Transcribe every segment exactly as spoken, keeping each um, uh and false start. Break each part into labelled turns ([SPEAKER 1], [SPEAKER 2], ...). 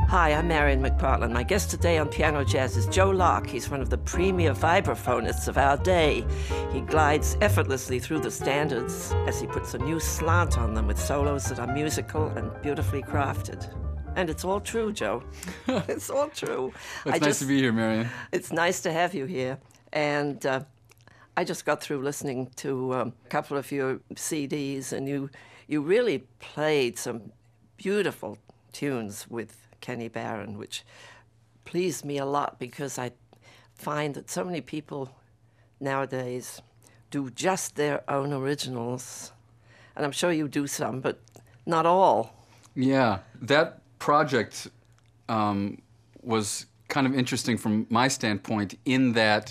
[SPEAKER 1] Hi, I'm Marion McPartland. My guest today on Piano Jazz is Joe Locke. He's one of the premier vibraphonists of our day. He glides effortlessly through the standards as he puts a new slant on them with solos that are musical and beautifully crafted. And it's all true, Joe. It's all true.
[SPEAKER 2] It's
[SPEAKER 1] I
[SPEAKER 2] nice
[SPEAKER 1] just,
[SPEAKER 2] to be here, Marion.
[SPEAKER 1] It's nice to have you here. And uh, I just got through listening to um, a couple of your C Ds, and you, you really played some beautiful tunes with Kenny Barron, which pleased me a lot because I find that so many people nowadays do just their own originals. And I'm sure you do some, but not all.
[SPEAKER 2] Yeah, that project um, was kind of interesting from my standpoint in that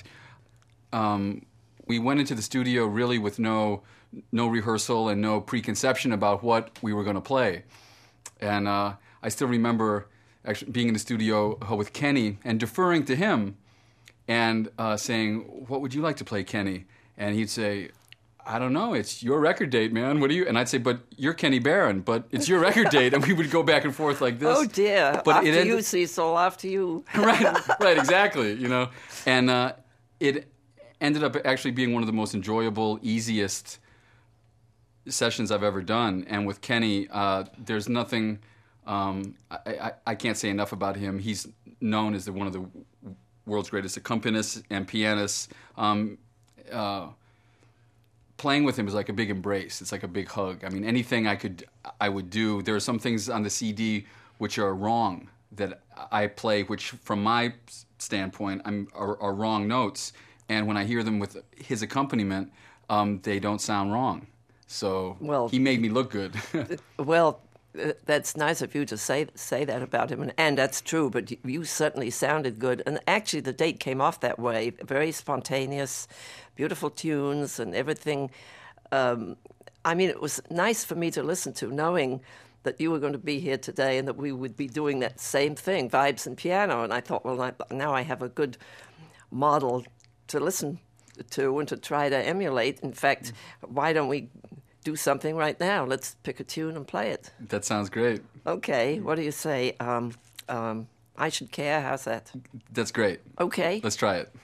[SPEAKER 2] um, we went into the studio really with no no rehearsal and no preconception about what we were going to play. And uh, I still remember actually being in the studio with Kenny and deferring to him and uh, saying, "What would you like to play, Kenny?" And he'd say, "I don't know, it's your record date, man. What do you?" And I'd say, "But you're Kenny Barron, but it's your record date." And we would go back and forth like this.
[SPEAKER 1] Oh dear!
[SPEAKER 2] But
[SPEAKER 1] after
[SPEAKER 2] it ended...
[SPEAKER 1] you, Cecil. After you.
[SPEAKER 2] right, right, exactly. You know, and uh, it ended up actually being one of the most enjoyable, easiest sessions I've ever done. And with Kenny, uh, there's nothing. Um, I, I, I can't say enough about him. He's known as the, one of the world's greatest accompanists and pianists. Um, uh, playing with him is like a big embrace. It's like a big hug. I mean, anything I could, I would do. There are some things on the C D which are wrong that I play, which from my standpoint I'm, are, are wrong notes. And when I hear them with his accompaniment, um, they don't sound wrong. So
[SPEAKER 1] well,
[SPEAKER 2] he made me look good.
[SPEAKER 1] well, that's nice of you to say say that about him, and, and that's true, but you, you certainly sounded good. And actually, the date came off that way, very spontaneous, beautiful tunes and everything. Um, I mean, it was nice for me to listen to, knowing that you were going to be here today and that we would be doing that same thing, vibes and piano. And I thought, well, I, now I have a good model to listen to and to try to emulate. In fact, why don't we do something right now? Let's pick a tune and play it.
[SPEAKER 2] That sounds great.
[SPEAKER 1] Okay, what do you say? Um, um, I Should Care, how's that?
[SPEAKER 2] That's great.
[SPEAKER 1] Okay.
[SPEAKER 2] Let's try it.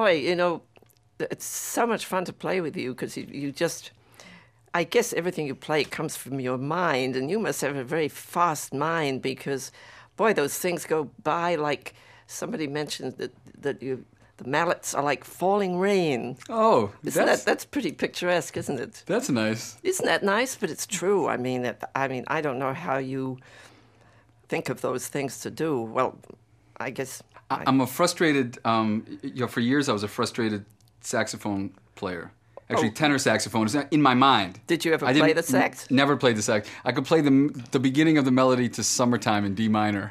[SPEAKER 1] boy, you know, it's so much fun to play with you because you, you just, I guess everything you play comes from your mind, and you must have a very fast mind because, boy, those things go by like somebody mentioned that that you. The mallets are like falling rain.
[SPEAKER 2] Oh,
[SPEAKER 1] isn't
[SPEAKER 2] that's
[SPEAKER 1] that, that's pretty picturesque, isn't it?
[SPEAKER 2] that's nice.
[SPEAKER 1] Isn't that nice? But it's true. I mean, it, I mean, I don't know how you think of those things to do. Well, I guess
[SPEAKER 2] I, I'm a frustrated. Um, you know, for years I was a frustrated saxophone player. Actually,
[SPEAKER 1] Oh.
[SPEAKER 2] tenor saxophone is in my mind.
[SPEAKER 1] Did you ever
[SPEAKER 2] I
[SPEAKER 1] play
[SPEAKER 2] didn't-
[SPEAKER 1] the sax?
[SPEAKER 2] n- Never played the sax. I could play the the beginning of the melody to "Summertime" in D minor,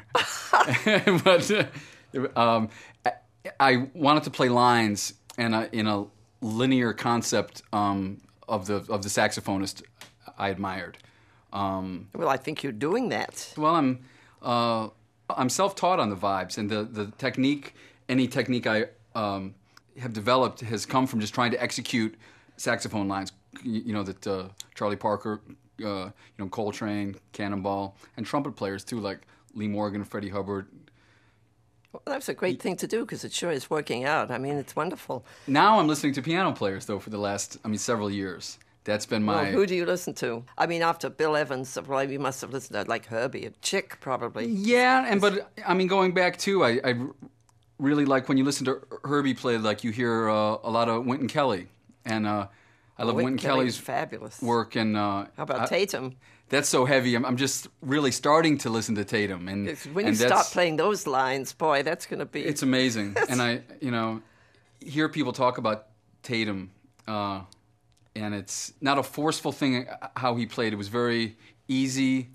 [SPEAKER 2] but uh, um, I, I wanted to play lines and a, in a linear concept um, of the of the saxophonist I admired. Um,
[SPEAKER 1] Well, I think you're doing that.
[SPEAKER 2] well, I'm uh, I'm self-taught on the vibes, and the, the technique, any technique I um, have developed has come from just trying to execute saxophone lines. You, you know that uh, Charlie Parker, uh, you know Coltrane, Cannonball, and trumpet players too, like Lee Morgan, Freddie Hubbard.
[SPEAKER 1] Well, that's a great thing to do because it sure is working out. I mean, it's wonderful.
[SPEAKER 2] Now I'm listening to piano players though for the last, I mean, several years. That's been my.
[SPEAKER 1] Well, who do you listen to? I mean, after Bill Evans, well, you must have listened to like Herbie, a chick probably.
[SPEAKER 2] Yeah, and but I mean, going back too, I, I really like when you listen to Herbie play, like you hear uh, a lot of Wynton Kelly, and uh, I love
[SPEAKER 1] Wynton
[SPEAKER 2] Wynton
[SPEAKER 1] Kelly is
[SPEAKER 2] Kelly's
[SPEAKER 1] fabulous.
[SPEAKER 2] work. And uh,
[SPEAKER 1] How about
[SPEAKER 2] I-
[SPEAKER 1] Tatum?
[SPEAKER 2] That's so heavy. I'm, I'm just really starting to listen to Tatum, and
[SPEAKER 1] It's- When you
[SPEAKER 2] and
[SPEAKER 1] start
[SPEAKER 2] that's-
[SPEAKER 1] playing those lines, boy, that's going to be.
[SPEAKER 2] it's amazing. And I, you know, hear people talk about Tatum, uh, and it's not a forceful thing how he played. It was very easy,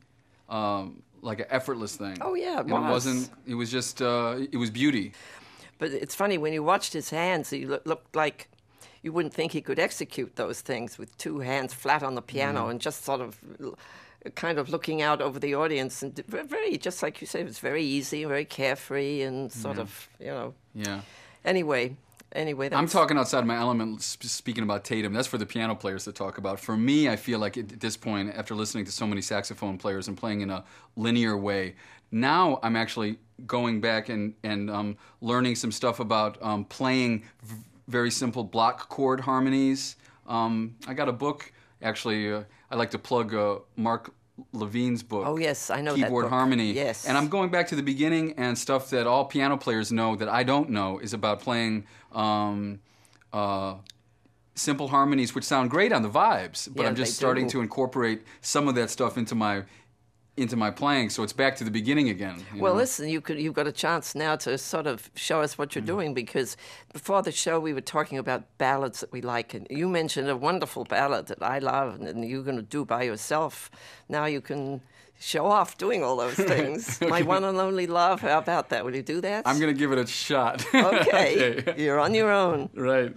[SPEAKER 2] um, like an effortless thing.
[SPEAKER 1] Oh, yeah, it
[SPEAKER 2] And it
[SPEAKER 1] was.
[SPEAKER 2] wasn't. It was just. Uh, it was beauty.
[SPEAKER 1] But it's funny when you watched his hands, he loo- looked like you wouldn't think he could execute those things with two hands flat on the piano
[SPEAKER 2] Mm-hmm.
[SPEAKER 1] and just sort of, l- kind of looking out over the audience and d- ve- very, just like you say, it was very easy, very carefree, and sort of, you know.
[SPEAKER 2] Yeah.
[SPEAKER 1] Anyway, anyway, that's,
[SPEAKER 2] I'm talking outside my element, sp- speaking about Tatum. That's for the piano players to talk about. For me, I feel like at this point, after listening to so many saxophone players and playing in a linear way, now I'm actually going back and, and um, learning some stuff about um, playing v- very simple block chord harmonies. Um, I got a book, actually, uh, I like to plug uh, Mark Levine's book.
[SPEAKER 1] Oh, yes, I know that
[SPEAKER 2] Keyboard
[SPEAKER 1] book.
[SPEAKER 2] Harmony.
[SPEAKER 1] Yes.
[SPEAKER 2] And I'm going back to the beginning, and stuff that all piano players know that I don't know is about playing um, uh, simple harmonies, which sound great on the vibes, but
[SPEAKER 1] Yeah,
[SPEAKER 2] I'm just
[SPEAKER 1] they
[SPEAKER 2] starting
[SPEAKER 1] do.
[SPEAKER 2] to incorporate some of that stuff into my into my playing, so it's back to the beginning again. you
[SPEAKER 1] Well,
[SPEAKER 2] know?
[SPEAKER 1] listen, you could, you've got a chance now to sort of show us what you're doing because before the show we were talking about ballads that we like, and you mentioned a wonderful ballad that I love and you're going to do by yourself. Now you can show off doing all those things. My one and only love, how about that? Will you do that?
[SPEAKER 2] I'm going to give it a shot.
[SPEAKER 1] Okay,
[SPEAKER 2] Okay.
[SPEAKER 1] you're on your own.
[SPEAKER 2] Right.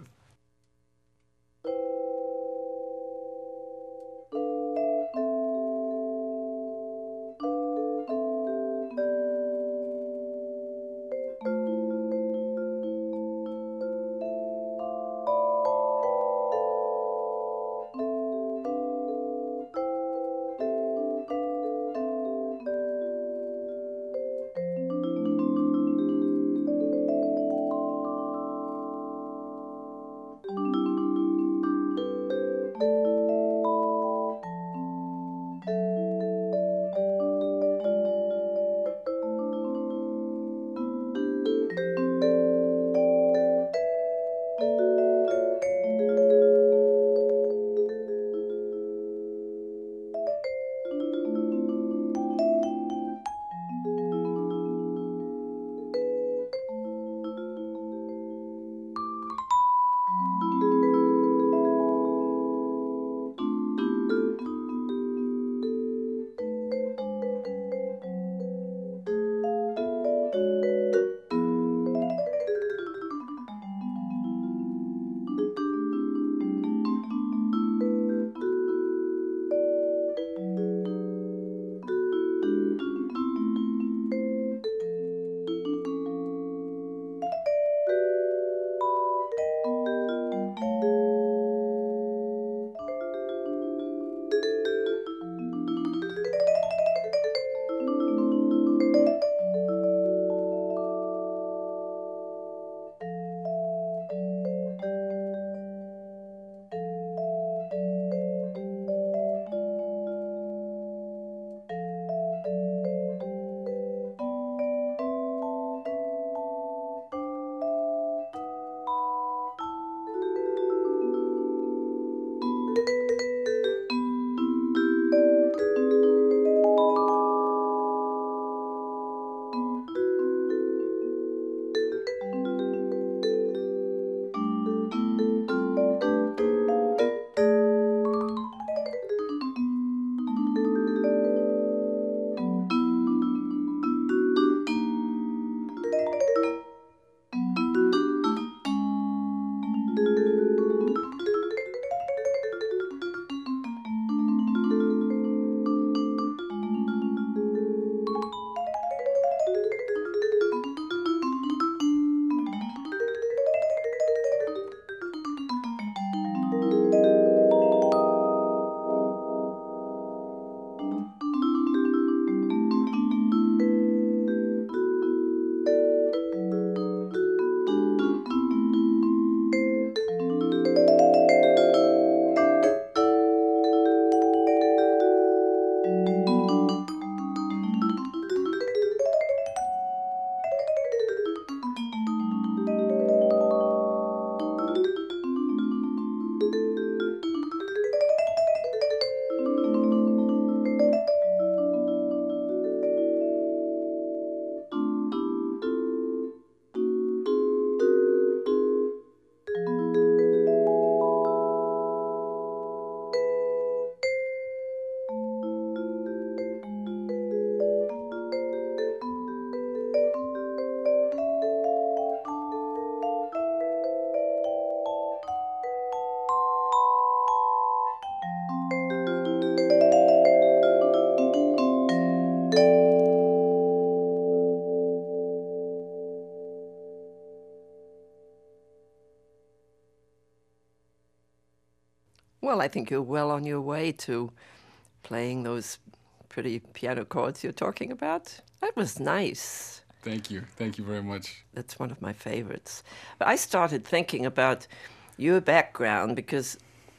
[SPEAKER 1] Well, I think you're well on your way to playing those pretty piano chords you're talking about. That was nice.
[SPEAKER 2] Thank you. Thank you very much.
[SPEAKER 1] That's one of my favorites. But I started thinking about your background because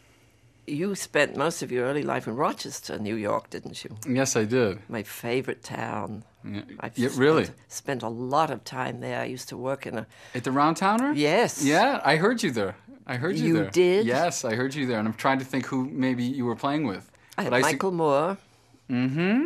[SPEAKER 1] you spent most of your early life in Rochester, New York, didn't you?
[SPEAKER 2] Yes, I did.
[SPEAKER 1] My favorite town.
[SPEAKER 2] Yeah,
[SPEAKER 1] I've
[SPEAKER 2] yeah
[SPEAKER 1] spent,
[SPEAKER 2] really?
[SPEAKER 1] Spent a lot of time there. I used to work in a...
[SPEAKER 2] At the Round Towner?
[SPEAKER 1] Yes.
[SPEAKER 2] Yeah, I heard you there. I heard you,
[SPEAKER 1] You
[SPEAKER 2] there.
[SPEAKER 1] did?
[SPEAKER 2] Yes, I heard you there. And I'm trying to think who maybe you were playing with.
[SPEAKER 1] I had
[SPEAKER 2] But I see-
[SPEAKER 1] Michael Moore.
[SPEAKER 2] Mm-hmm.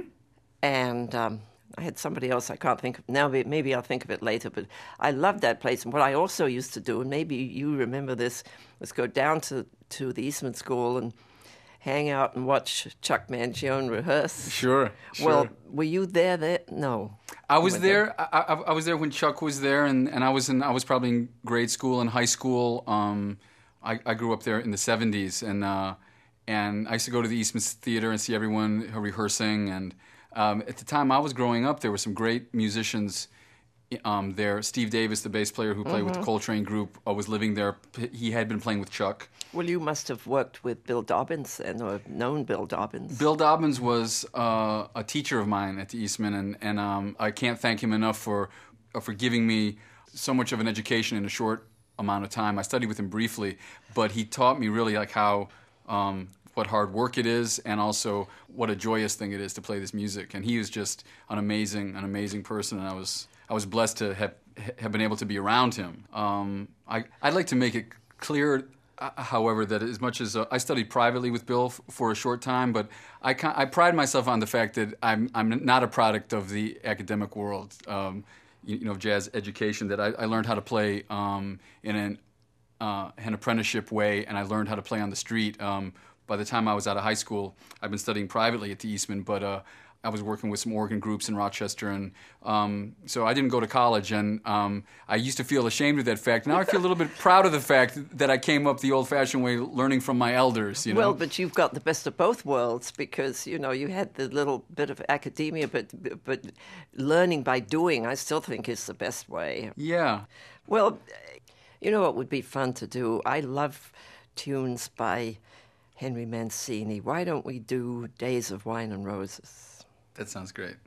[SPEAKER 1] And um, I had somebody else I can't think of now. Maybe I'll think of it later. But I loved that place. And what I also used to do, and maybe you remember this, was go down to, to the Eastman School and hang out and watch Chuck Mangione rehearse.
[SPEAKER 2] Sure, sure.
[SPEAKER 1] Well, were you there? There? No.
[SPEAKER 2] I was
[SPEAKER 1] You weren't
[SPEAKER 2] there. I, I, I was there when Chuck was there, and, and I was in. I was probably in grade school and high school. Um, I, I grew up there in the seventies, and uh, and I used to go to the Eastman Theater and see everyone rehearsing. And um, at the time I was growing up, there were some great musicians um, there. Steve Davis, the bass player who played with the Coltrane Group, uh, was living there. He had been playing with Chuck.
[SPEAKER 1] Well, you must have worked with Bill Dobbins and or known Bill Dobbins.
[SPEAKER 2] Bill Dobbins was uh, a teacher of mine at the Eastman, and, and um, I can't thank him enough for uh, for giving me so much of an education in a short amount of time. I studied with him briefly, but he taught me really like how um, what hard work it is, and also what a joyous thing it is to play this music. And he was just an amazing, an amazing person, and I was I was blessed to have have been able to be around him. Um, I I'd like to make it clear. Uh, however, that as much as uh, I studied privately with Bill f- for a short time, but I, ca- I pride myself on the fact that I'm I'm not a product of the academic world, um, you, you know, jazz education. That I, I learned how to play um, in an uh, an apprenticeship way, and I learned how to play on the street. Um, by the time I was out of high school, I've been studying privately at the Eastman, but uh, I was working with some organ groups in Rochester, and um, so I didn't go to college, and um, I used to feel ashamed of that fact. Now I feel a little bit proud of the fact that I came up the old-fashioned way, learning from my elders. You know?
[SPEAKER 1] Well, but you've got the best of both worlds because, you know, you had the little bit of academia, but but learning by doing, I still think is the best way.
[SPEAKER 2] Yeah.
[SPEAKER 1] Well, you know what would be fun to do? I love tunes by Henry Mancini. Why don't we do Days of Wine and Roses?
[SPEAKER 2] That sounds great.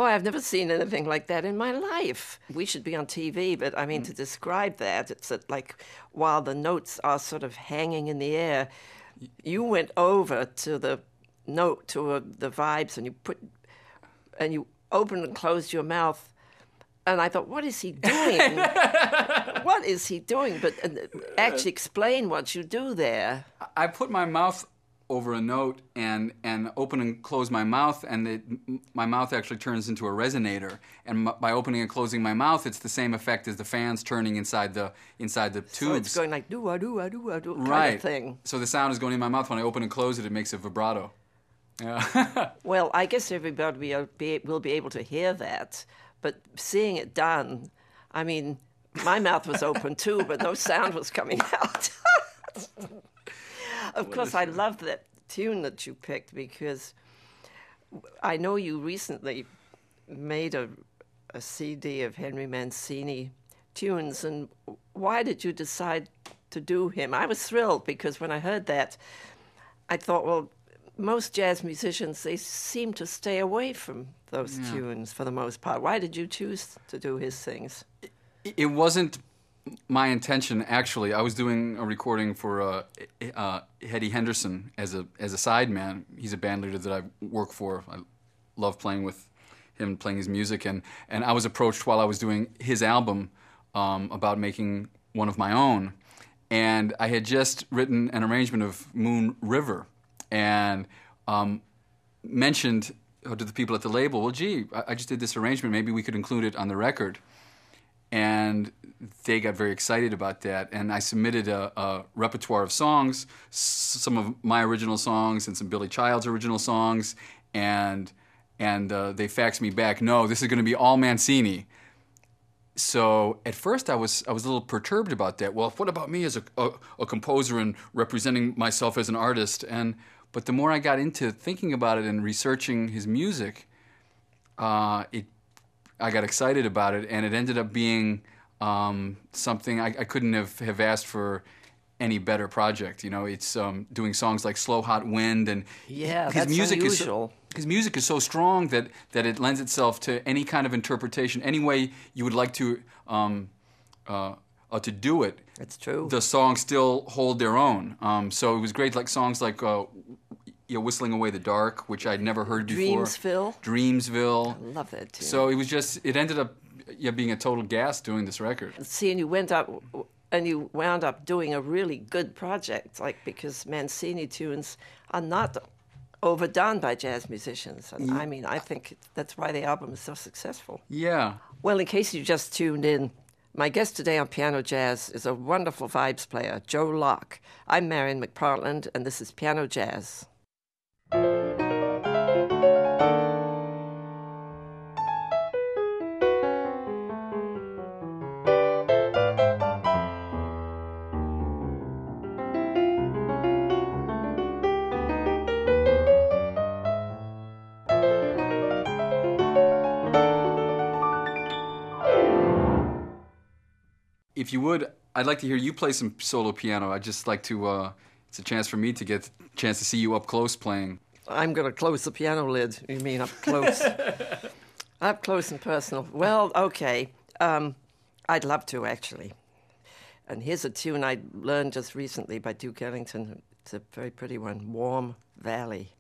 [SPEAKER 1] Boy, I've never seen anything like that in my life. We should be on T V, but I mean, mm. to describe that, it's that, like, while the notes are sort of hanging in the air, you went over to the note, to uh, the vibes, and you put, and you opened and closed your mouth, and I thought, what is he doing? What is he doing? But uh, actually explain what you do there.
[SPEAKER 2] I put my mouth over a note and, and open and close my mouth, and it, my mouth actually turns into a resonator. And m- by opening and closing my mouth, it's the same effect as the fans turning inside the inside the tubes.
[SPEAKER 1] So it's going like do a do a do a do kind
[SPEAKER 2] right.
[SPEAKER 1] of thing.
[SPEAKER 2] So the sound is going in my mouth. When I open and close it, it makes a vibrato. Yeah.
[SPEAKER 1] Well, I guess everybody will be, will be able to hear that, but seeing it done, I mean, my mouth was open too, but no sound was coming out. Of course, I love that tune that you picked, because I know you recently made a, a C D of Henry Mancini tunes, and why did you decide to do him? I was thrilled, because when I heard that, I thought, well, most jazz musicians, they seem to stay away from those yeah. tunes for the most part. Why did you choose to do his things?
[SPEAKER 2] It, it wasn't my intention, actually. I was doing a recording for uh, uh, Eddie Henderson as a as a sideman. He's a band leader that I work for. I love playing with him, playing his music, and, and I was approached while I was doing his album um, about making one of my own. And I had just written an arrangement of Moon River, and um, mentioned to the people at the label, well, gee, I, I just did this arrangement. Maybe we could include it on the record. And they got very excited about that. And I submitted a, a repertoire of songs, s- some of my original songs and some Billy Child's original songs. And and uh, they faxed me back, no, this is going to be all Mancini. So at first I was I was a little perturbed about that. Well, what about me as a, a, a composer and representing myself as an artist? And but the more I got into thinking about it and researching his music, uh, it I got excited about it, and it ended up being um, something I, I couldn't have, have asked for any better project. You know, it's um, doing songs like "Slow Hot Wind," and
[SPEAKER 1] yeah,
[SPEAKER 2] his
[SPEAKER 1] that's
[SPEAKER 2] music
[SPEAKER 1] unusual.
[SPEAKER 2] is his music is so strong that that it lends itself to any kind of interpretation, any way you would like to um, uh, uh, to do it.
[SPEAKER 1] It's true.
[SPEAKER 2] The songs still hold their own. Um, so it was great, like songs like. Uh, You know, Whistling Away the Dark, which I'd never heard before.
[SPEAKER 1] Dreamsville.
[SPEAKER 2] Dreamsville.
[SPEAKER 1] I love that too.
[SPEAKER 2] So it was just, it ended up yeah, being a total gas doing this record.
[SPEAKER 1] See, and you went up, and you wound up doing a really good project, like, because Mancini tunes are not overdone by jazz musicians. And I mean, I think that's why the album is so successful.
[SPEAKER 2] Yeah.
[SPEAKER 1] Well, in case you just tuned in, my guest today on Piano Jazz is a wonderful vibes player, Joe Locke. I'm Marion McPartland, and this is Piano Jazz.
[SPEAKER 2] If you would, I'd like to hear you play some solo piano. I'd just like to, uh, it's a chance for me to get a chance to see you up close playing.
[SPEAKER 1] I'm going to close the piano lid. You mean up close? Up close and personal. Well, okay. Um, I'd love to, actually. And here's a tune I learned just recently by Duke Ellington. It's a very pretty one, Warm Valley.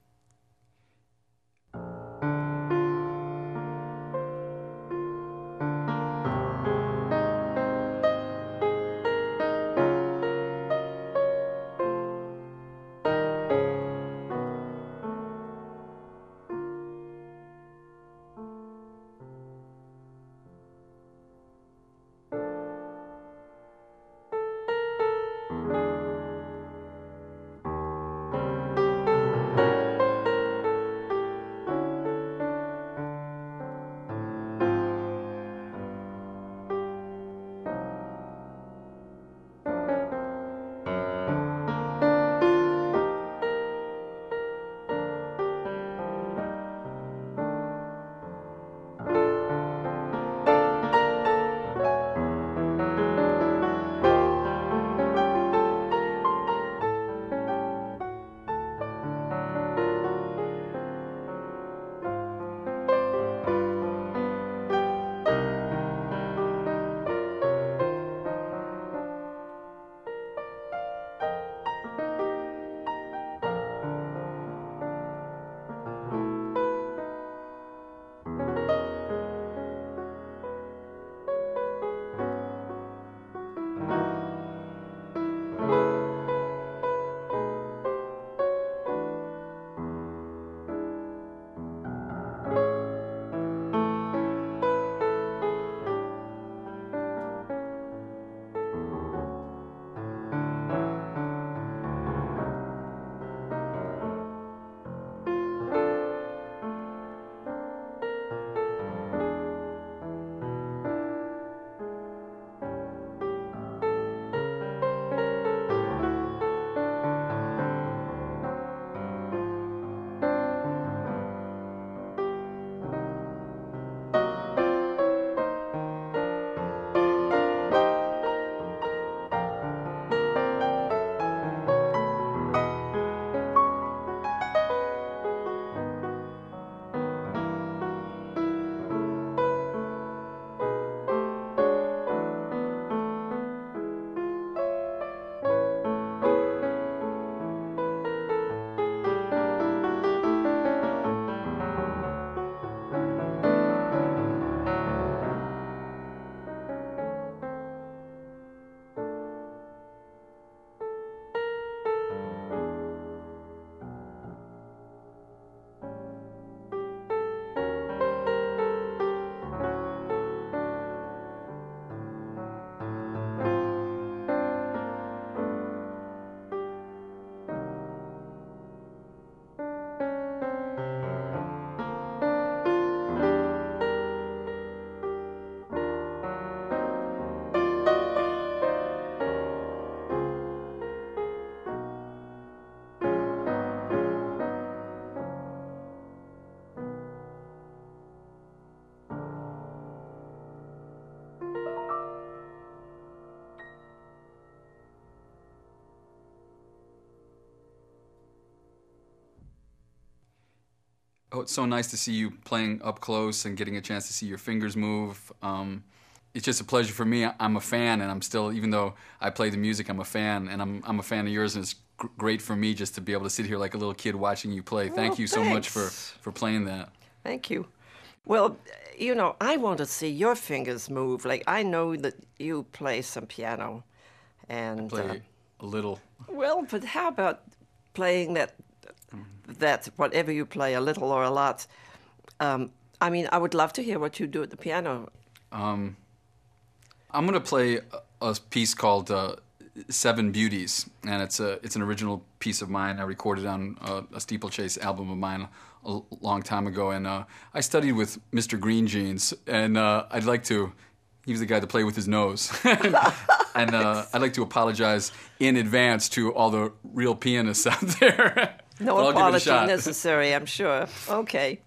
[SPEAKER 2] oh, it's so nice to see you playing up close and getting a chance to see your fingers move. Um, it's just a pleasure for me. I'm a fan, and I'm still, even though I play the music, I'm a fan, and I'm I'm a fan of yours, and it's gr- great for me just to be able to sit here like a little kid watching you play. Thank
[SPEAKER 1] Oh,
[SPEAKER 2] you so much for,
[SPEAKER 1] thanks.
[SPEAKER 2] for playing that.
[SPEAKER 1] Thank you. Well, you know, I want to see your fingers move. Like, I know that you play some piano. And,
[SPEAKER 2] Play
[SPEAKER 1] uh,
[SPEAKER 2] a little.
[SPEAKER 1] well, but how about playing that, that whatever you play, a little or a lot? Um, I mean, I would love to hear what you do at the piano.
[SPEAKER 2] Um, I'm going to play a, a piece called uh, Seven Beauties, and it's a it's an original piece of mine. I recorded on a, a Steeplechase album of mine a l- long time ago, and uh, I studied with Mister Green Jeans, and uh, I'd like to. He was the guy to play with his nose, and uh, I'd like to apologize in advance to all the real pianists out there.
[SPEAKER 1] No
[SPEAKER 2] But I'll give it a
[SPEAKER 1] apology
[SPEAKER 2] shot.
[SPEAKER 1] necessary, I'm sure. Okay.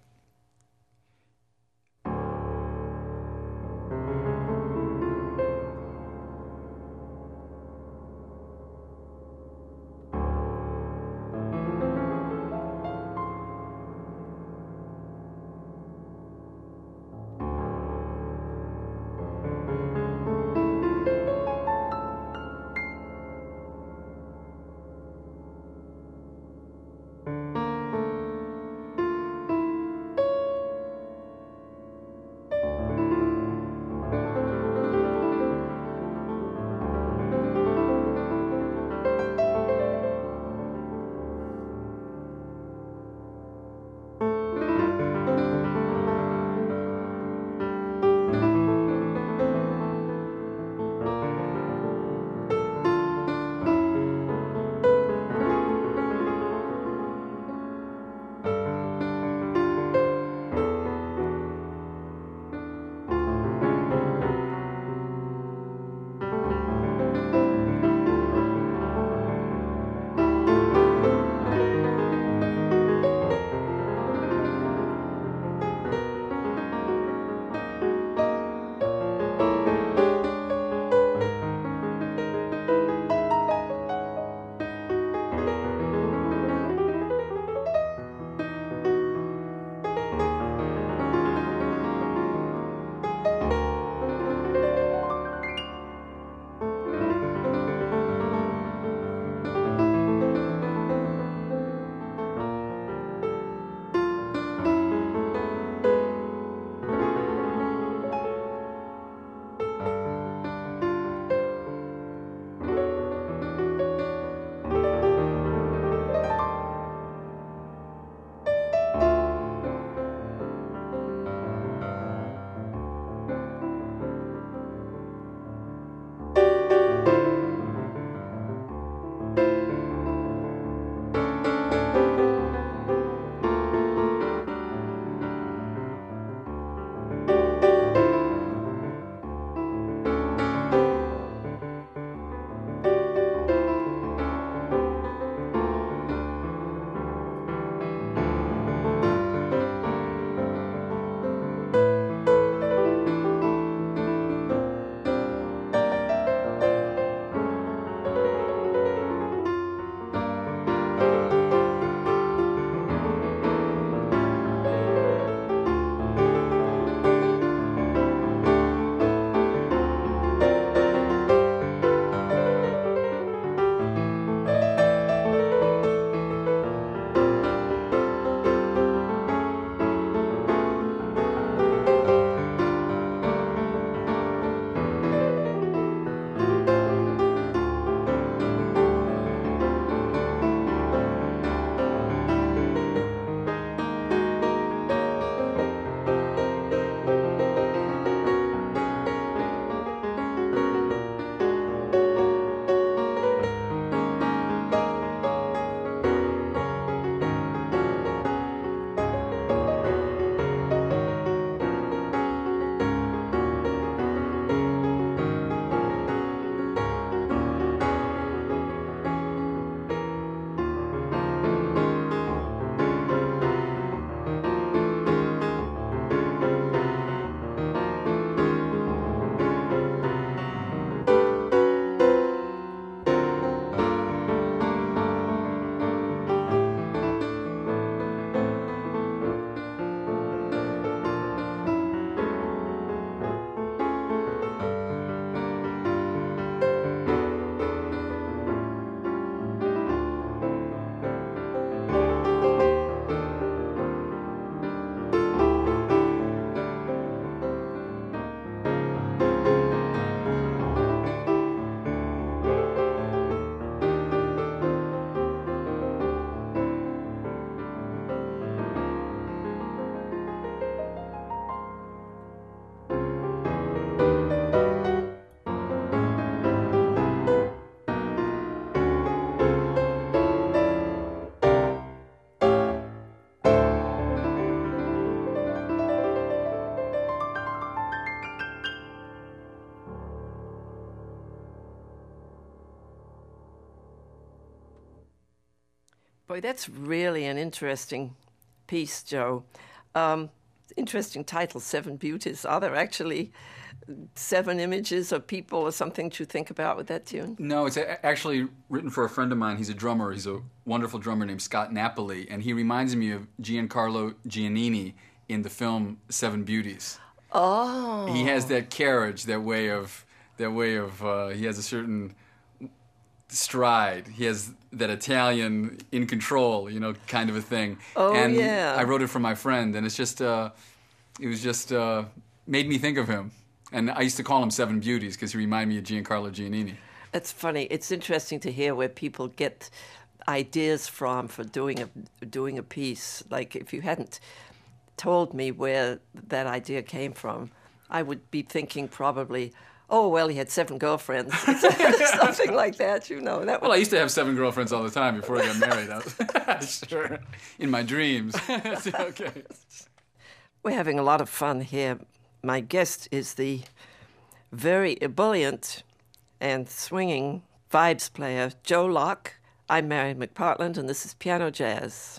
[SPEAKER 1] Boy, that's really an interesting piece, Joe. Um, interesting title, Seven Beauties. Are there actually seven images of people or something to think about with that tune?
[SPEAKER 2] No, it's a- actually written for a friend of mine. He's a drummer. He's a wonderful drummer named Scott Napoli, and he reminds me of Giancarlo Giannini in the film Seven Beauties.
[SPEAKER 1] Oh.
[SPEAKER 2] He has that carriage, that way of, that way of. Uh, he has a certain stride. He has that Italian in control, you know, kind of a thing.
[SPEAKER 1] Oh,
[SPEAKER 2] and
[SPEAKER 1] yeah.
[SPEAKER 2] I wrote it for my friend, and it's just, uh, it was just uh, made me think of him. And I used to call him Seven Beauties because he reminded me of Giancarlo Giannini.
[SPEAKER 1] It's funny. It's interesting to hear where people get ideas from for doing a doing a piece. Like if you hadn't told me where that idea came from, I would be thinking probably, oh, well, he had seven girlfriends. Something like that, you know. That
[SPEAKER 2] Well, I used to have seven girlfriends all the time before I got married. I was, sure. In my dreams. Okay.
[SPEAKER 1] We're having a lot of fun here. My guest is the very ebullient and swinging vibes player, Joe Locke. I'm Mary McPartland, and this is Piano Jazz.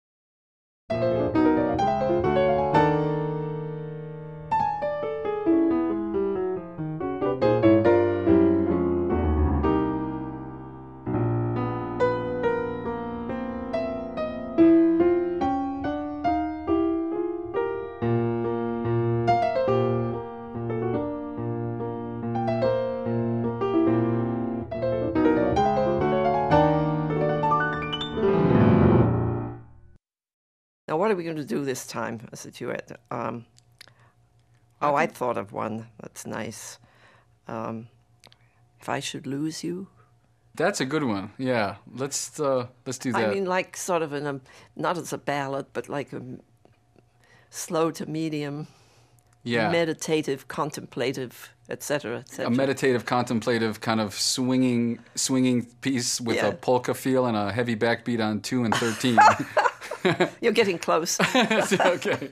[SPEAKER 1] Now, what are we going to do this time as a duet? Um, oh, I thought of one that's nice. Um, If I Should Lose You.
[SPEAKER 2] That's a good one. Yeah. Let's uh, let's do that.
[SPEAKER 1] I mean, like sort of in a, not as a ballad, but like a slow to medium,
[SPEAKER 2] yeah.
[SPEAKER 1] meditative, contemplative, et cetera, et cetera.
[SPEAKER 2] A meditative, contemplative kind of swinging swinging piece with
[SPEAKER 1] Yeah.
[SPEAKER 2] a polka feel and a heavy backbeat on two and thirteen.
[SPEAKER 1] You're getting close.
[SPEAKER 2] Okay.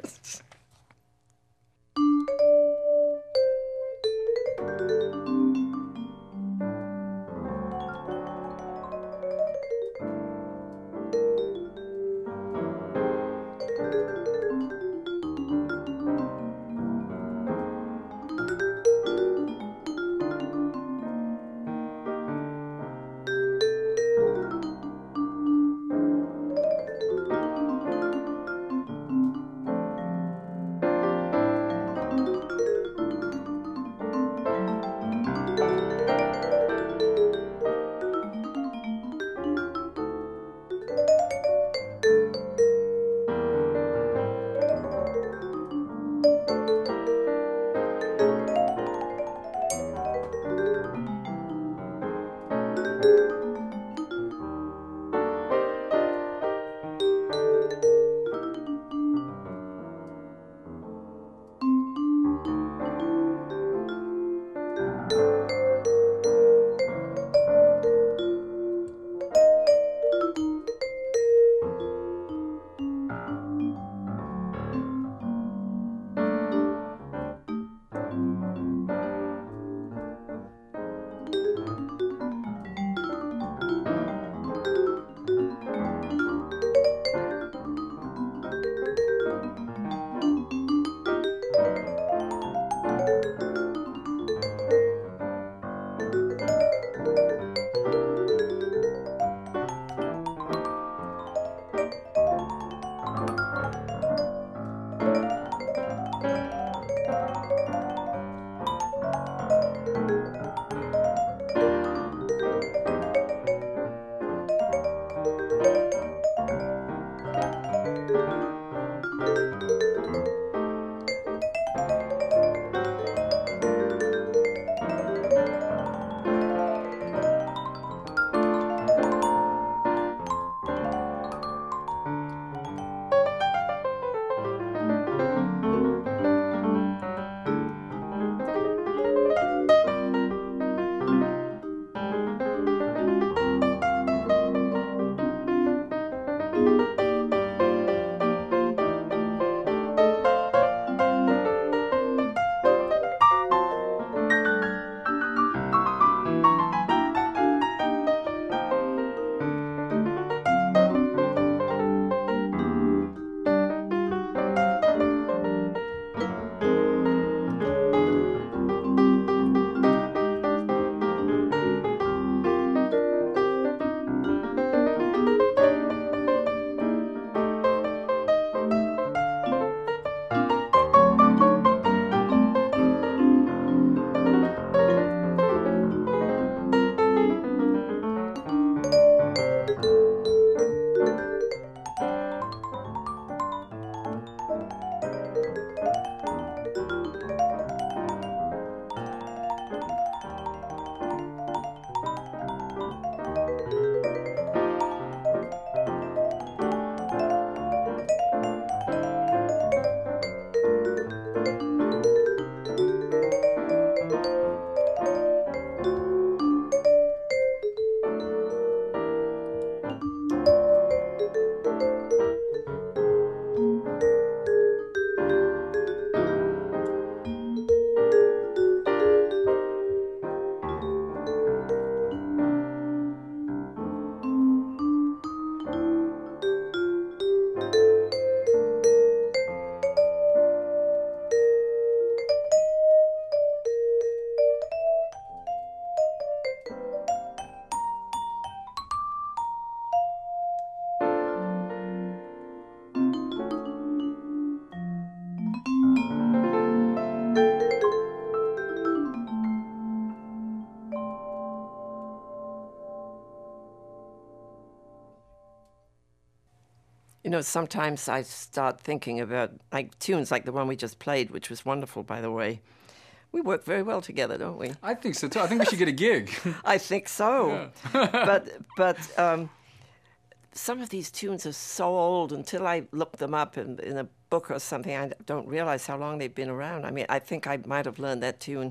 [SPEAKER 1] know, sometimes I start thinking about like tunes like the one we just played, which was wonderful, by the way. We work very well together, don't we?
[SPEAKER 2] I think so too. I think we should get a gig.
[SPEAKER 1] I think so.
[SPEAKER 2] Yeah.
[SPEAKER 1] but but um, some of these tunes are so old. Until I look them up in, in a book or something, I don't realize how long they've been around. I mean, I think I might have learned that tune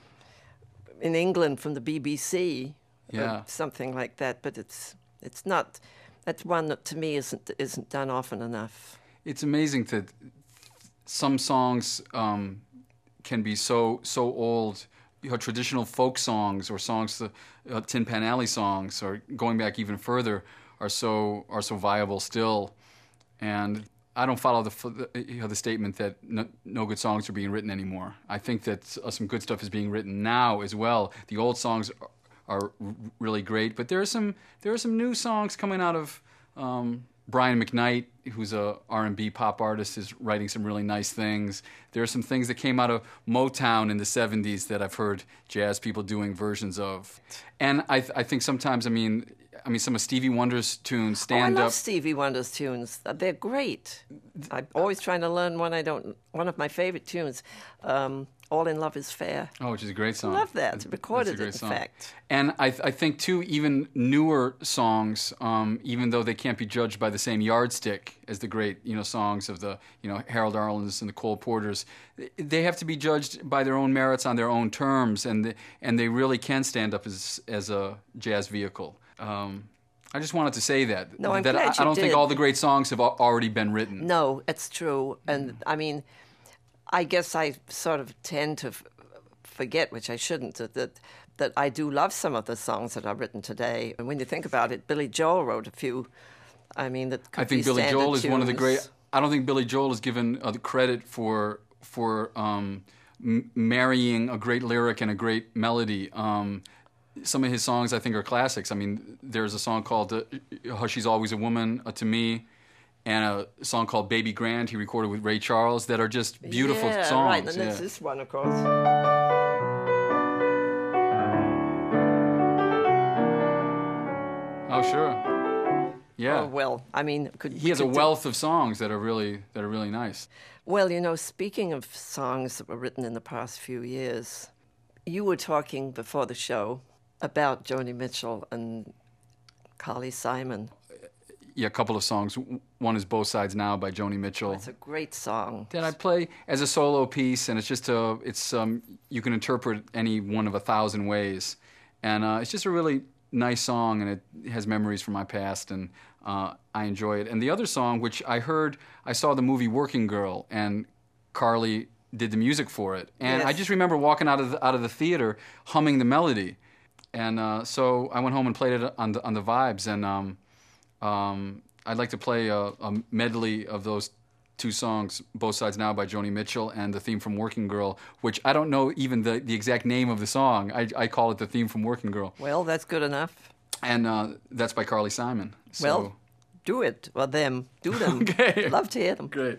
[SPEAKER 1] in England from the B B C,
[SPEAKER 2] Yeah.
[SPEAKER 1] or something like that. But it's it's not. That's one that to me isn't isn't done often enough.
[SPEAKER 2] It's amazing that some songs um, can be so so old. You know, traditional folk songs or songs, uh, Tin Pan Alley songs, or going back even further, are so are so viable still. And I don't follow the you know, the statement that no, no good songs are being written anymore. I think that uh, some good stuff is being written now as well. The old songs are, are really great, but there are some there are some new songs coming out of um, Brian McKnight, who's a R and B pop artist, is writing some really nice things. There are some things that came out of Motown in the seventies that I've heard jazz people doing versions of. And I, th- I think sometimes, I mean, I mean, some of Stevie Wonder's tunes stand
[SPEAKER 1] oh, I love
[SPEAKER 2] up.
[SPEAKER 1] Stevie Wonder's tunes. They're great. I'm always trying to learn one I don't. One of my favorite tunes, um, "All in Love Is Fair."
[SPEAKER 2] Oh, which is a great song.
[SPEAKER 1] I love that.
[SPEAKER 2] It's-
[SPEAKER 1] Recorded
[SPEAKER 2] it's a great
[SPEAKER 1] it, in
[SPEAKER 2] song.
[SPEAKER 1] fact.
[SPEAKER 2] And I, th- I think too, even newer songs, um, even though they can't be judged by the same yardstick as the great, you know, songs of the, you know, Harold Arlen's and the Cole Porters, they have to be judged by their own merits on their own terms, and the, and they really can stand up as as a jazz vehicle. Um, I just wanted to say that.
[SPEAKER 1] No, I'm
[SPEAKER 2] that
[SPEAKER 1] glad
[SPEAKER 2] I,
[SPEAKER 1] you
[SPEAKER 2] I don't think
[SPEAKER 1] did.
[SPEAKER 2] all the great songs have al- already been written.
[SPEAKER 1] No, it's true. And I mean, I guess I sort of tend to f- forget, which I shouldn't, that, that that I do love some of the songs that are written today. And when you think about it, Billy Joel wrote a few. I mean, that could
[SPEAKER 2] I think
[SPEAKER 1] be
[SPEAKER 2] Billy
[SPEAKER 1] standard
[SPEAKER 2] Joel is one of the
[SPEAKER 1] tunes.
[SPEAKER 2] great. I don't think Billy Joel is given uh, the credit for for um, m- marrying a great lyric and a great melody. Um, some of his songs I think are classics. I mean, there's a song called uh, "She's Always a Woman" uh, to me, and a song called "Baby Grand" he recorded with Ray Charles that are just beautiful
[SPEAKER 1] yeah,
[SPEAKER 2] songs.
[SPEAKER 1] right. And
[SPEAKER 2] yeah.
[SPEAKER 1] there's this one, of course.
[SPEAKER 2] Oh, sure. Yeah.
[SPEAKER 1] Oh, well, I mean, could
[SPEAKER 2] he
[SPEAKER 1] we
[SPEAKER 2] has a
[SPEAKER 1] could do-
[SPEAKER 2] wealth of songs that are really that are really nice.
[SPEAKER 1] Well, you know, speaking of songs that were written in the past few years, you were talking before the show about Joni Mitchell and Carly Simon.
[SPEAKER 2] Yeah, a couple of songs. One is "Both Sides Now" by Joni Mitchell.
[SPEAKER 1] It's a great song.
[SPEAKER 2] That I play as a solo piece, and it's just a, it's um, you can interpret any one of a thousand ways, and uh, it's just a really nice song, and it has memories from my past, and uh, I enjoy it. And the other song, which I heard, I saw the movie Working Girl, and Carly did the music for it, and
[SPEAKER 1] Yes.
[SPEAKER 2] I just remember walking out of the, out of the theater humming the melody, and uh, so I went home and played it on the on the Vibes, and um, um, I'd like to play a, a medley of those two songs, "Both Sides Now" by Joni Mitchell and the theme from Working Girl, which I don't know even the, the exact name of the song. I, I call it the theme from Working Girl.
[SPEAKER 1] Well, that's good enough.
[SPEAKER 2] And uh, that's by Carly Simon. So,
[SPEAKER 1] Well, do it. Or them. Do them.
[SPEAKER 2] Okay.
[SPEAKER 1] Love to hear them.
[SPEAKER 2] great.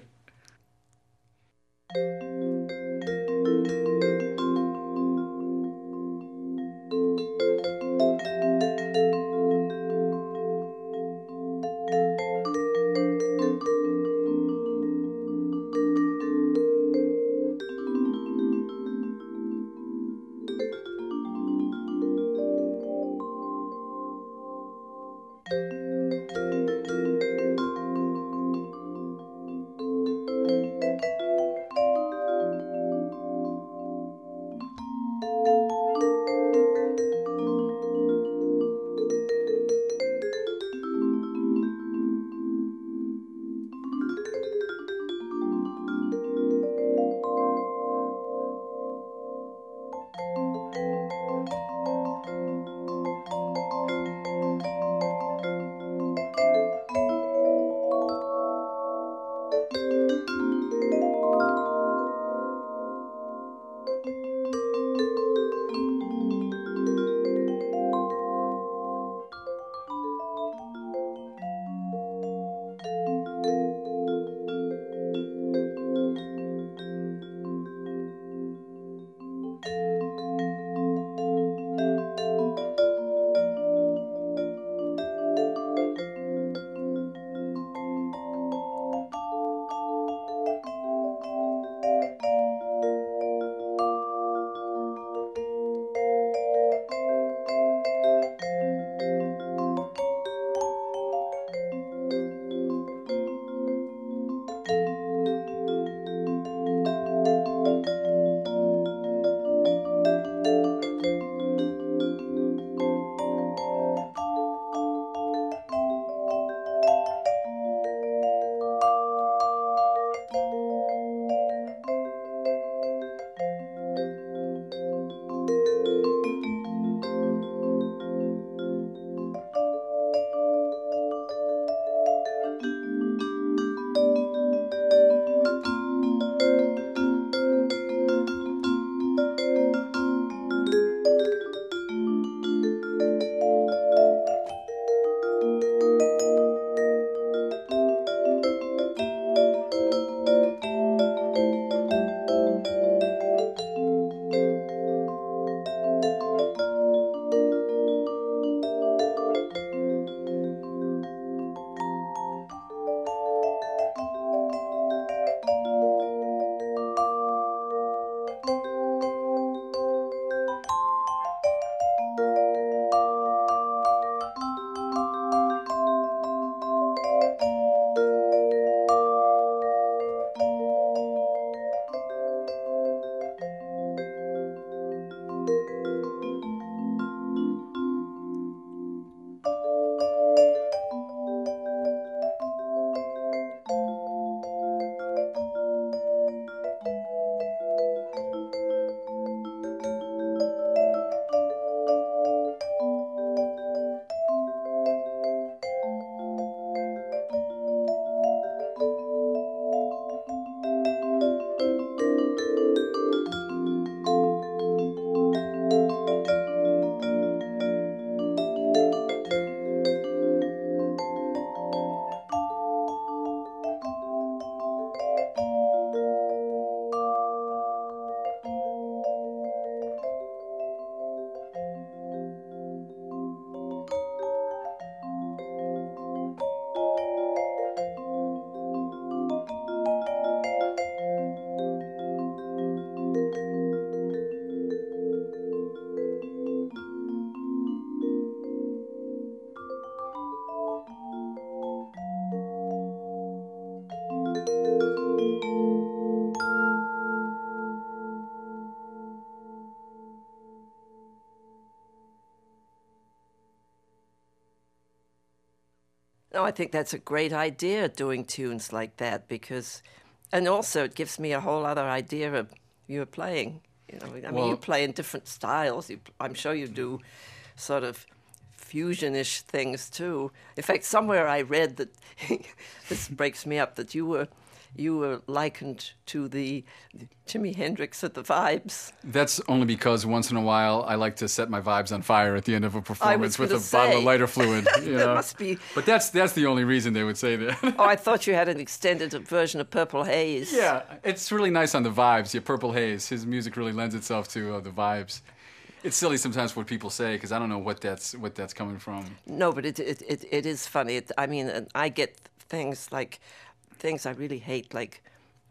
[SPEAKER 1] No, I think that's a great idea, doing tunes like that, because, and also it gives me a whole other idea of you're playing. You know, I mean,
[SPEAKER 2] Well,
[SPEAKER 1] you play in different styles. You, I'm sure you do sort of fusion-ish things too. In fact, somewhere I read that this breaks me up, that you were you were likened to the, the Jimi Hendrix at the Vibes.
[SPEAKER 2] That's only because once in a while I like to set my vibes on fire at the end of a performance with a
[SPEAKER 1] say,
[SPEAKER 2] bottle of lighter fluid. You know?
[SPEAKER 1] must be.
[SPEAKER 2] But that's that's the only reason they would say that.
[SPEAKER 1] Oh, I thought you had an extended version of Purple Haze.
[SPEAKER 2] Yeah, it's really nice on the Vibes. Yeah, Purple Haze. His music really lends itself to uh, the Vibes. It's silly sometimes what people say because I don't know what that's what that's coming from.
[SPEAKER 1] No, but it it it, it is funny. It, I mean, I get things like things I really hate, like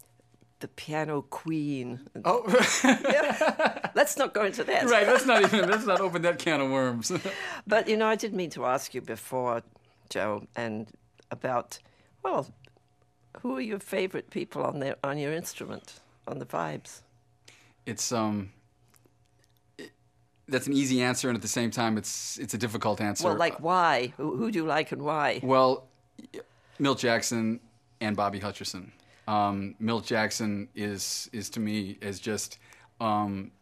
[SPEAKER 1] the Piano Queen.
[SPEAKER 2] Oh,
[SPEAKER 1] yeah. Let's not go into that.
[SPEAKER 2] Right. Let's not even let's not open that can of worms.
[SPEAKER 1] But you know, I did mean to ask you before, Joe, and about well, who are your favorite people on their on your instrument, on the Vibes?
[SPEAKER 2] It's um. That's an easy answer, and at the same time, it's it's a difficult answer.
[SPEAKER 1] Well, like why? Who, who do you like and why?
[SPEAKER 2] Well, Milt Jackson and Bobby Hutcherson. Um, Milt Jackson is is to me is just um,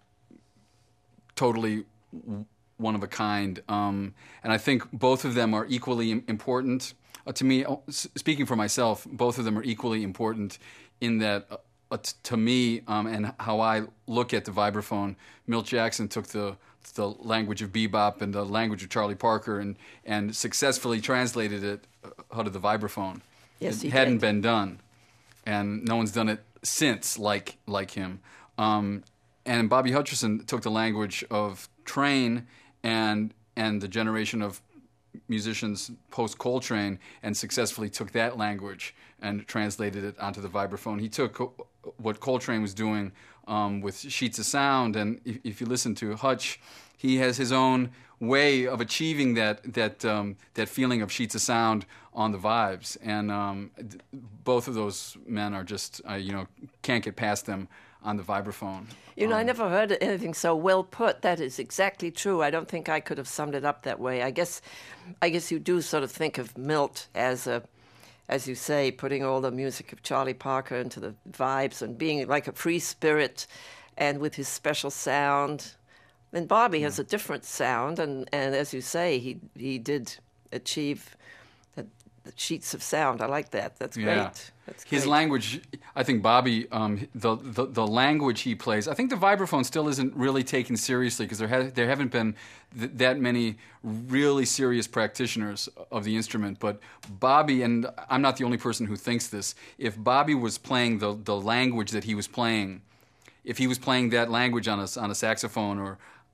[SPEAKER 2] totally one of a kind, um, and I think both of them are equally important uh, to me. Speaking for myself, both of them are equally important in that. Uh, uh, t- to me, um, and how I look at the vibraphone, Milt Jackson took the the language of bebop and the language of Charlie Parker and, and successfully translated it out of the vibraphone.
[SPEAKER 1] Yes,
[SPEAKER 2] it
[SPEAKER 1] he
[SPEAKER 2] hadn't
[SPEAKER 1] did.
[SPEAKER 2] been done, and no one's done it since like like him. Um, and Bobby Hutcherson took the language of Train and and the generation of musicians post Coltrane and successfully took that language and translated it onto the vibraphone. He took what Coltrane was doing um, with sheets of sound, and if, if you listen to Hutch, he has his own way of achieving that that um, that feeling of sheets of sound on the Vibes. And um, both of those men are just uh, you know can't get past them on the vibraphone.
[SPEAKER 1] You know,
[SPEAKER 2] um,
[SPEAKER 1] I never heard anything so well put. That is exactly true. I don't think I could have summed it up that way. I guess, I guess you do sort of think of Milt as a, as you say, putting all the music of Charlie Parker into the Vibes and being like a free spirit, and with his special sound. And Bobby has a different sound, and, and as you say, he he did achieve the, the sheets of sound. I like that. That's
[SPEAKER 2] Yeah.
[SPEAKER 1] great. That's
[SPEAKER 2] His
[SPEAKER 1] great.
[SPEAKER 2] language, I think Bobby, um, the, the the language he plays, I think the vibraphone still isn't really taken seriously because there ha- there haven't been th- that many really serious practitioners of the instrument. But Bobby, and I'm not the only person who thinks this, if Bobby was playing the, the language that he was playing, if he was playing that language on a, on a saxophone or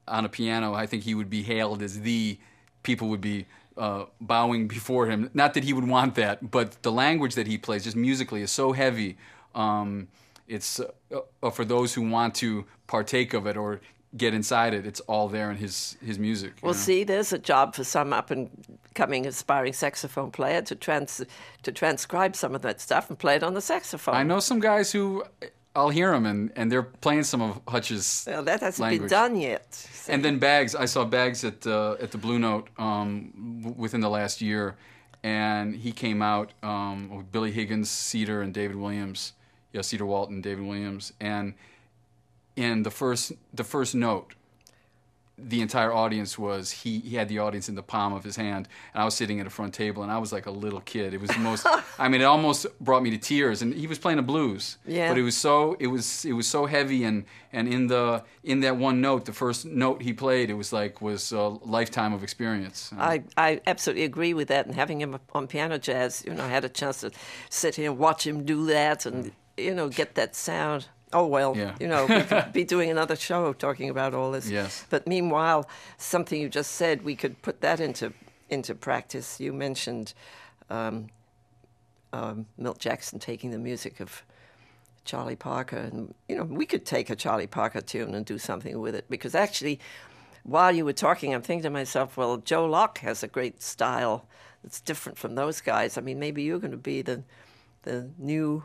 [SPEAKER 2] on a piano, I think he would be hailed as the, people would be uh, bowing before him. Not that he would want that, but the language that he plays, just musically, is so heavy. Um, it's uh, for those who want to partake of it or get inside it, it's all there in his, his music.
[SPEAKER 1] Well,
[SPEAKER 2] know?
[SPEAKER 1] see, there's a job for some up-and-coming aspiring saxophone player to trans to transcribe some of that stuff and play it on the saxophone.
[SPEAKER 2] I know some guys who, I'll hear them, and, and they're playing some of Hutch's
[SPEAKER 1] Well, that hasn't
[SPEAKER 2] language.
[SPEAKER 1] been done yet. See?
[SPEAKER 2] And then Baggs, I saw Baggs at uh, at the Blue Note um, w- within the last year, and he came out um, with Billy Higgins, Cedar, and David Williams. Yeah, Cedar Walton, David Williams, and in the first the first note, the entire audience was he, he had the audience in the palm of his hand, and I was sitting at a front table, and I was like a little kid. It was the most. I mean, it almost brought me to tears. And he was playing a blues,
[SPEAKER 1] yeah.
[SPEAKER 2] but it was so it was it was so heavy, and and in the in that one note, the first note he played, it was like was a lifetime of experience.
[SPEAKER 1] I, I absolutely agree with that. And having him on Piano Jazz, you know, I had a chance to sit here and watch him do that, and you know, get that sound. Oh, well,
[SPEAKER 2] yeah.
[SPEAKER 1] you know, we could be doing another show talking about all this.
[SPEAKER 2] Yes.
[SPEAKER 1] But meanwhile, something you just said, we could put that into into practice. You mentioned um, um, Milt Jackson taking the music of Charlie Parker. And, you know, we could take a Charlie Parker tune and do something with it. Because actually, while you were talking, I'm thinking to myself, well, Joe Locke has a great style that's different from those guys. I mean, maybe you're going to be the the new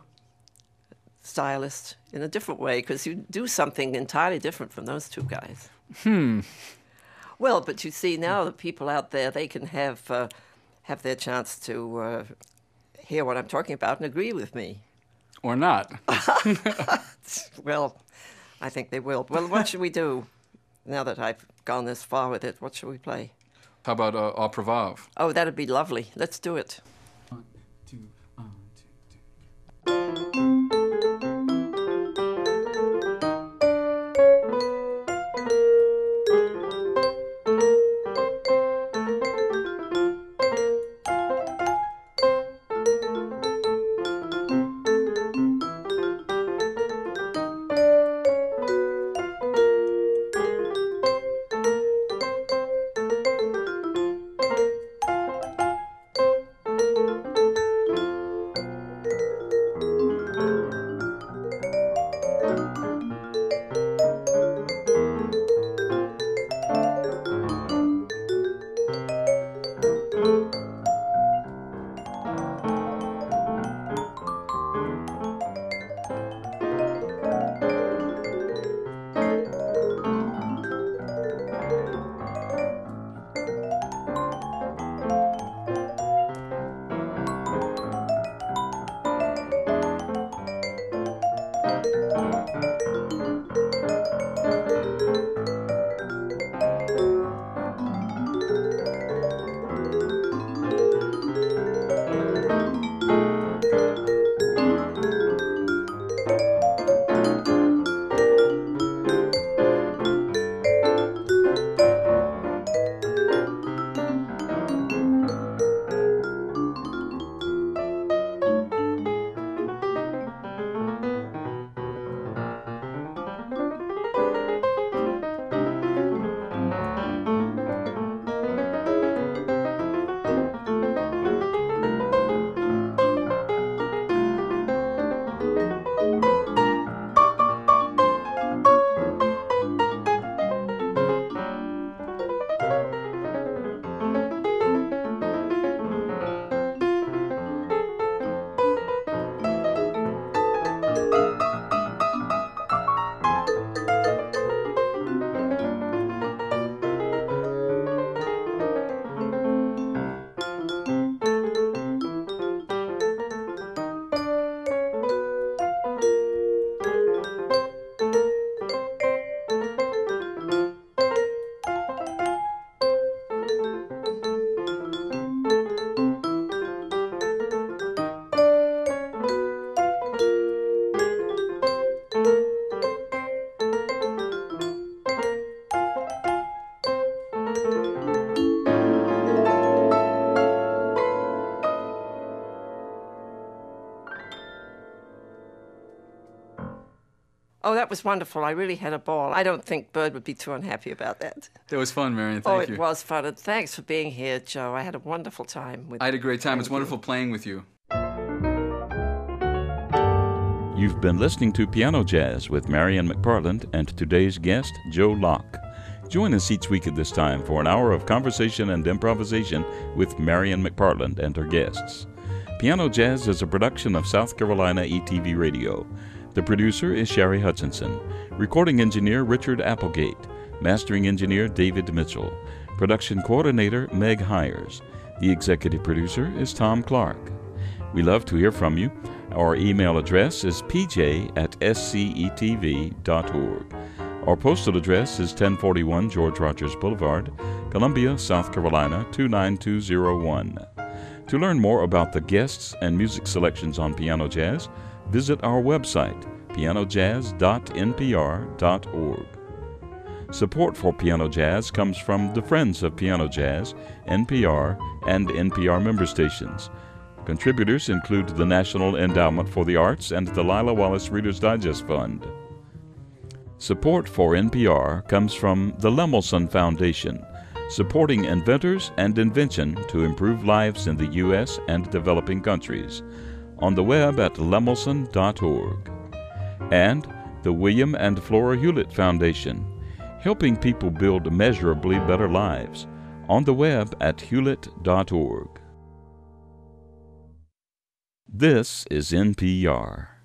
[SPEAKER 1] stylist in a different way, because you do something entirely different from those two guys.
[SPEAKER 2] Hmm.
[SPEAKER 1] Well, but you see now the people out there, they can have uh, have their chance to uh, hear what I'm talking about and agree with me.
[SPEAKER 2] Or not.
[SPEAKER 1] Well, I think they will. Well, what should we do now that I've gone this far with it? What should we play?
[SPEAKER 2] How about uh, Au Prévave?
[SPEAKER 1] Oh, that'd be lovely. Let's do it.
[SPEAKER 2] One, two, one, two, two. Thank you.
[SPEAKER 1] Oh, that was wonderful. I really had a ball. I don't think Bird would be too unhappy about that.
[SPEAKER 2] That was fun, Marion.
[SPEAKER 1] Oh,
[SPEAKER 2] Thank
[SPEAKER 1] it
[SPEAKER 2] you.
[SPEAKER 1] was fun. And thanks for being here, Joe. I had a wonderful time with
[SPEAKER 2] I had a great time.
[SPEAKER 1] playing
[SPEAKER 2] It's
[SPEAKER 1] with
[SPEAKER 2] wonderful
[SPEAKER 1] you.
[SPEAKER 2] playing with you.
[SPEAKER 3] You've been listening to Piano Jazz with Marion McPartland and today's guest, Joe Locke. Join us each week at this time for an hour of conversation and improvisation with Marion McPartland and her guests. Piano Jazz is a production of South Carolina E T V Radio. The producer is Sherry Hutchinson. Recording engineer Richard Applegate. Mastering engineer David Mitchell. Production coordinator Meg Hires. The executive producer is Tom Clark. We love to hear from you. Our email address is p j at s c e t v dot org. Our postal address is ten forty-one George Rogers Boulevard, Columbia, South Carolina two nine two zero one. To learn more about the guests and music selections on Piano Jazz, visit our website, piano jazz dot n p r dot org. Support for Piano Jazz comes from the Friends of Piano Jazz, N P R, and N P R member stations. Contributors include the National Endowment for the Arts and the Lila Wallace Reader's Digest Fund. Support for N P R comes from the Lemelson Foundation, supporting inventors and invention to improve lives in the U S and developing countries, on the web at lemelson dot org. And the William and Flora Hewlett Foundation, helping people build measurably better lives, on the web at hewlett dot org. This is N P R.